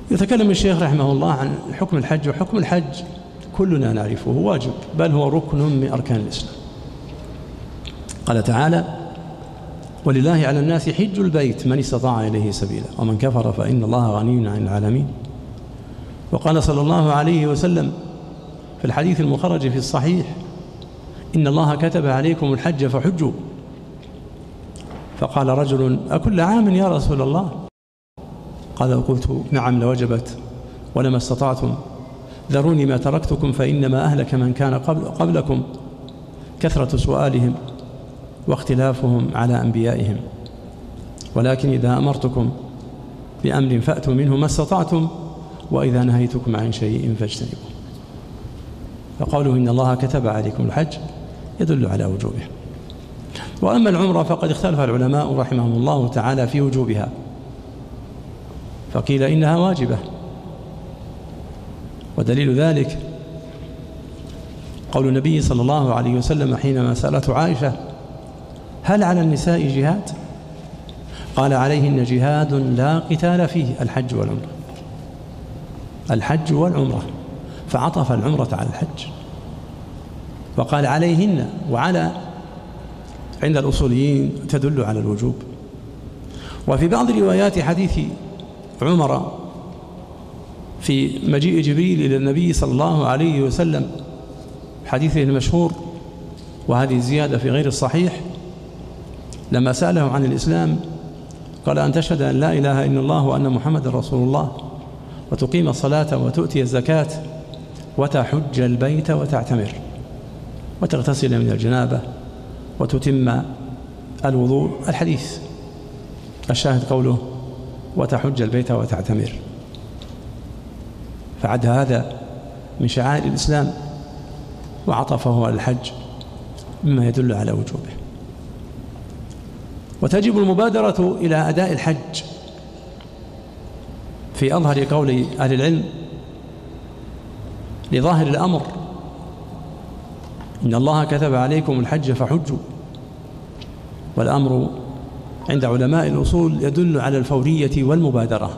يتكلم الشيخ رحمه الله عن حكم الحج، وحكم الحج كلنا نعرفه، واجب بل هو ركن من أركان الإسلام. قال تعالى: ولله على الناس حج البيت من استطاع إليه سبيلا ومن كفر فإن الله غني عن العالمين. وقال صلى الله عليه وسلم في الحديث المخرج في الصحيح: إن الله كتب عليكم الحج فحجوا. فقال رجل: أكل عام يا رسول الله؟ قال: قلت نعم لوجبت ولما استطعتم، ذروني ما تركتكم فإنما أهلك من كان قبلكم كثرة سؤالهم واختلافهم على أنبيائهم، ولكن إذا أمرتكم بأمر فأتوا منه ما استطعتم، وإذا نهيتكم عن شيء فاجتنبوه. فقوله إن الله كتب عليكم الحج يدل على وجوبه. وأما العمرة فقد اختلف العلماء رحمهم الله تعالى في وجوبها، فقيل إنها واجبة، ودليل ذلك قول النبي صلى الله عليه وسلم حينما سألته عائشة: هل على النساء جهاد؟ قال: عليهن جهاد لا قتال فيه، الحج والعمرة. الحج والعمرة، فعطف العمرة على الحج وقال عليهن، وعلى عند الأصوليين تدل على الوجوب. وفي بعض روايات حديث عمر في مجيء جبريل إلى النبي صلى الله عليه وسلم حديثه المشهور، وهذه الزيادة في غير الصحيح، لما سأله عن الإسلام قال: أن تشهد أن لا إله إلا الله وأن محمد رسول الله وتقيم الصلاة وتؤتي الزكاة وتحج البيت وتعتمر وتغتسل من الجنابة وتتم الوضوء. الحديث الشاهد قوله: وتحج البيت وتعتمر، فعد هذا من شعائر الإسلام وعطفه على الحج مما يدل على وجوبه. وتجب المبادرة إلى أداء الحج في أظهر قول أهل العلم لظاهر الأمر: إن الله كتب عليكم الحج فحجوا. والأمر عند علماء الأصول يدل على الفورية والمبادرة.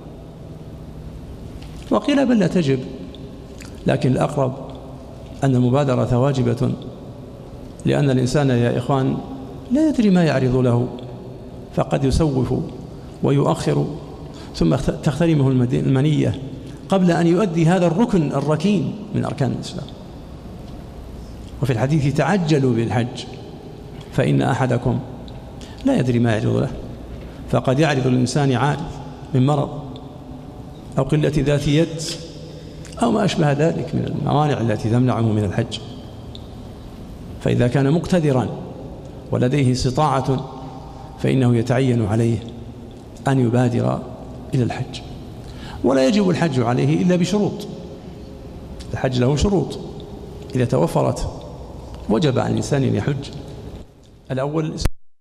وقيل بل لا تجب، لكن الأقرب أن المبادرة واجبة، لأن الإنسان يا إخوان لا يدري ما يعرض له، فقد يسوف ويؤخر ثم تخترمه المنية قبل أن يؤدي هذا الركن الركين من أركان الإسلام. وفي الحديث: تعجلوا بالحج فإن أحدكم لا يدري ما يعرض له، فقد يعرض الإنسان عارض من مرض أو قلة ذات يد أو ما أشبه ذلك من الموانع التي تمنعه من الحج. فإذا كان مقتدرا ولديه استطاعة فإنه يتعين عليه أن يبادر إلى الحج. ولا يجب الحج عليه إلا بشروط. الحج له شروط، إذا توفرت وجب على الإنسان أن يحج. الأول: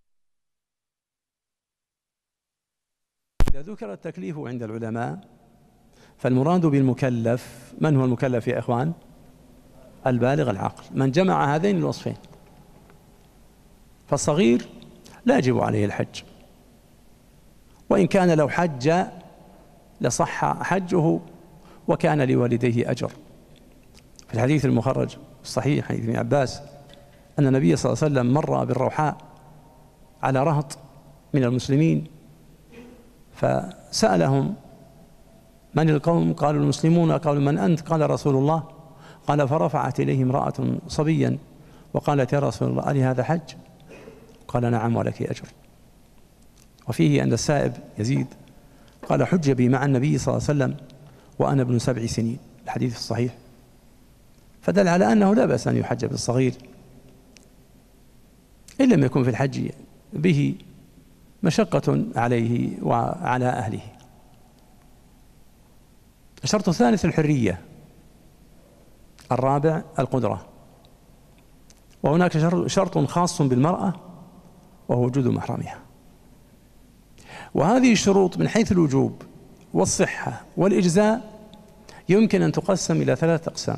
إذا ذكر التكليف عند العلماء فالمراد بالمكلف، من هو المكلف يا إخوان؟ البالغ العاقل، من جمع هذين الوصفين. فالصغير لا يجب عليه الحج، وإن كان لو حج لصح حجه وكان لوالديه أجر. في الحديث المخرج الصحيح حديث ابن عباس أن النبي صلى الله عليه وسلم مر بالروحاء على رهط من المسلمين، فسألهم: من القوم؟ قالوا: المسلمون. قالوا: من أنت؟ قال: رسول الله. قال: فرفعت إليه امرأة صبيا وقالت: يا رسول الله ألي هذا حج؟ قال: نعم ولك أجر. وفيه أن السائب يزيد قال: حج بي مع النبي صلى الله عليه وسلم وأنا ابن 7 سنين، الحديث الصحيح. فدل على أنه لا بأس أن يحج بالصغير إن لم يكن في الحج به مشقة عليه وعلى أهله. الشرط الثالث الحرية. الرابع القدرة. وهناك شرط خاص بالمرأة وهو وجود محرمها. وهذه الشروط من حيث الوجوب والصحة والإجزاء يمكن أن تقسم إلى 3 أقسام.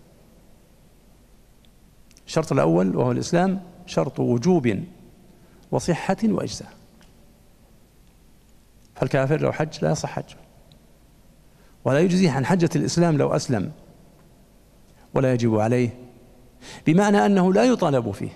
الشرط الأول وهو الإسلام شرط وجوب وصحة وإجزاء، فالكافر لو حج لا يصح حجه، ولا يجزيه عن حجة الإسلام لو أسلم، ولا يجب عليه، بمعنى أنه لا يطالب فيه،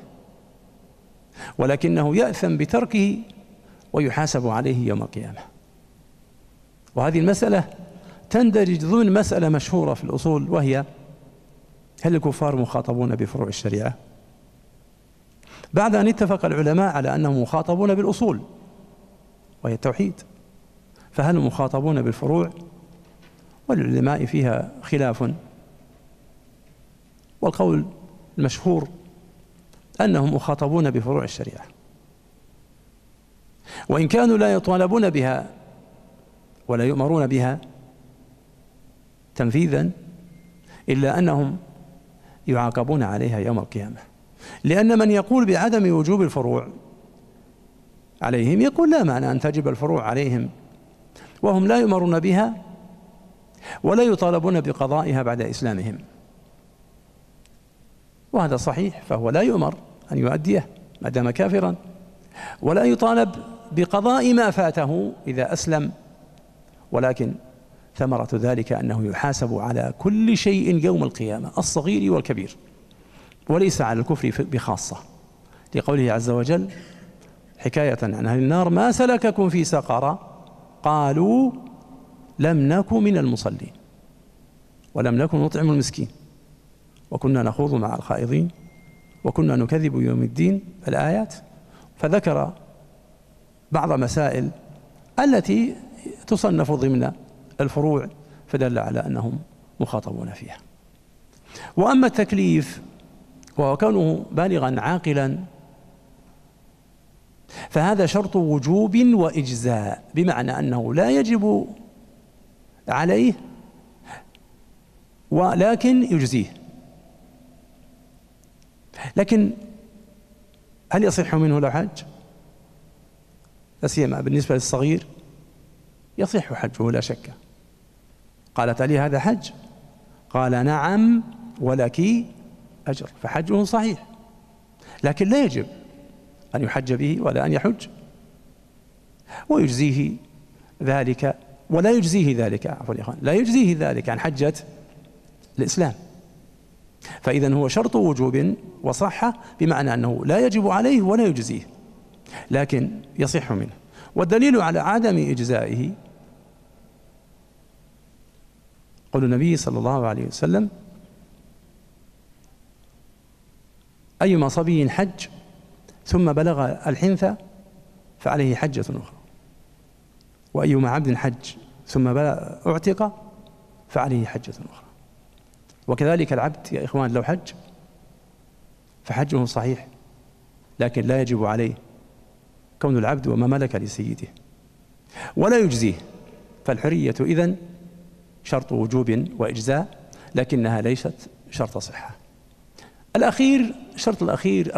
ولكنه يأثم بتركه ويحاسب عليه يوم القيامة. وهذه المسألة تندرج ضمن مسألة مشهورة في الأصول، وهي: هل الكفار مخاطبون بفروع الشريعة؟ بعد أن اتفق العلماء على أنهم مخاطبون بالأصول وهي التوحيد، فهل مخاطبون بالفروع؟ والعلماء فيها خلاف، والقول المشهور أنهم مخاطبون بفروع الشريعة، وإن كانوا لا يطالبون بها ولا يؤمرون بها تنفيذا، إلا أنهم يعاقبون عليها يوم القيامة. لأن من يقول بعدم وجوب الفروع عليهم يقول لا معنى أن تجب الفروع عليهم وهم لا يؤمرون بها ولا يطالبون بقضائها بعد إسلامهم، وهذا صحيح، فهو لا يؤمر أن يؤديه ما دام كافرا، ولا يطالب بقضاء ما فاته إذا أسلم، ولكن ثمرة ذلك أنه يحاسب على كل شيء يوم القيامة، الصغير والكبير، وليس على الكفر بخاصة، لقوله عز وجل حكاية عن أهل النار: ما سلككم في سقر؟ قالوا لم نك من المصلين ولم نكن نطعم المسكين وكنا نخوض مع الخائضين وكنا نكذب يوم الدين، الآيات. فذكر بعض مسائل التي تصنف ضمن الفروع، فدل على أنهم مخاطبون فيها. وأما التكليف وهو كونه بالغا عاقلا، فهذا شرط وجوب وإجزاء، بمعنى أنه لا يجب عليه ولكن يجزيه. لكن هل يصح منه لو حج؟ لا سيما بالنسبة للصغير يصح حجه لا شك. قالت علي: هذا حج؟ قال: نعم ولك أجر، فحجه صحيح، لكن لا يجب أن يحج به ولا أن يحج، ويجزيه ذلك ولا يجزيه ذلك، عفوا يا أخوان، لا يجزيه ذلك عن حجة الإسلام. فإذا هو شرط وجوب وصحة، بمعنى أنه لا يجب عليه ولا يجزيه، لكن يصح منه. والدليل على عدم إجزائه قول النبي صلى الله عليه وسلم: أيما صبي حج ثم بلغ الحنث فعليه حجة أخرى، وأيما عبد حج ثم اعتق فعليه حجة أخرى. وكذلك العبد يا إخوان لو حج فحجه صحيح، لكن لا يجب عليه كون العبد وما ملك لسيده، ولا يجزيه. فالحرية إذن شرط وجوب وإجزاء، لكنها ليست شرط صحة. الشرط الأخير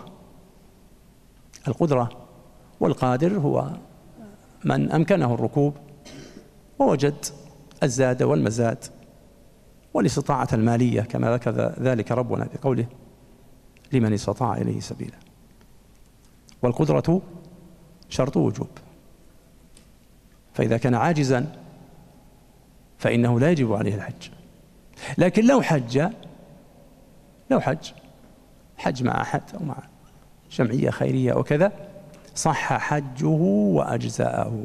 القدرة، والقادر هو من أمكنه الركوب ووجد الزاد والمزاد والاستطاعة المالية، كما ذكر ذلك ربنا بقوله: لمن استطاع إليه سبيلا. والقدرة شرط وجوب، فإذا كان عاجزا فإنه لا يجب عليه الحج. لكن لو حج مع أحد أو مع جمعية خيرية أو كذا، صح حجه وأجزاءه.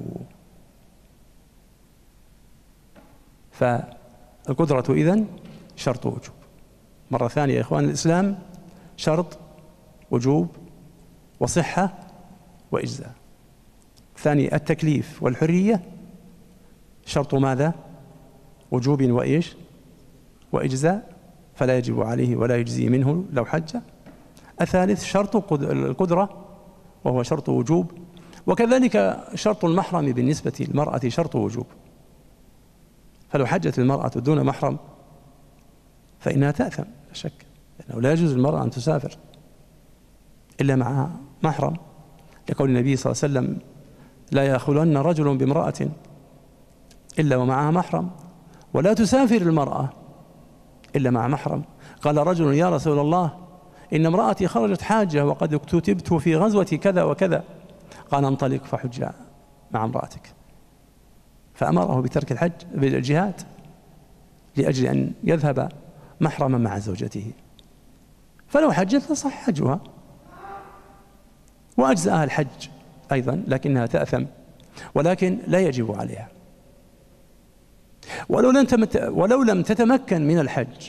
فالقدرة إذن شرط وجوب. مرة ثانية يا إخوان، الإسلام شرط وجوب وصحة وإجزاء. ثاني التكليف والحرية شرط ماذا؟ وجوب وإيش؟ وإجزاء، فلا يجب عليه ولا يجزي منه لو حج. الثالث شرط القدرة وهو شرط وجوب، وكذلك شرط المحرم بالنسبة للمرأة شرط وجوب، فلو حجت المرأة دون محرم فإنها تأثم لا شك، لأنه لا يجوز للمرأة أن تسافر إلا مع محرم، لقول النبي صلى الله عليه وسلم: لا يخلون رجل بامرأة إلا ومعها محرم، ولا تسافر المرأة إلا مع محرم. قال رجل: يا رسول الله، إن امرأتي خرجت حاجة وقد اكتتبت في غزوة كذا وكذا. قال: انطلق فحج مع امرأتك. فأمره بترك الحج بالجهاد لأجل أن يذهب محرما مع زوجته، فلو حجت فصح حجها وأجزأها الحج أيضا، لكنها تأثم ولكن لا يجب عليها. ولو لم تتمكن من الحج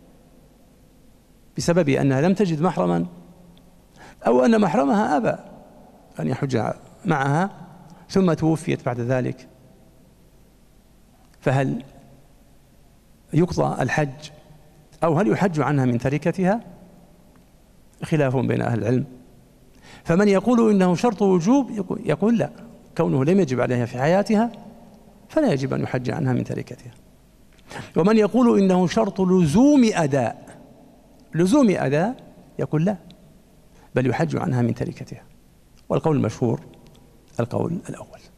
بسبب أنها لم تجد محرما أو أن محرمها أبى أن يحج معها ثم توفيت بعد ذلك، فهل يقضى الحج أو هل يحج عنها من تركتها؟ خلاف بين أهل العلم. فمن يقول إنه شرط وجوب يقول لا، كونه لم يجب عليها في حياتها فلا يجب أن يحج عنها من تركتها. ومن يقول إنه شرط لزوم أداء يقول لا، بل يحج عنها من تركتها. والقول المشهور القول الأول.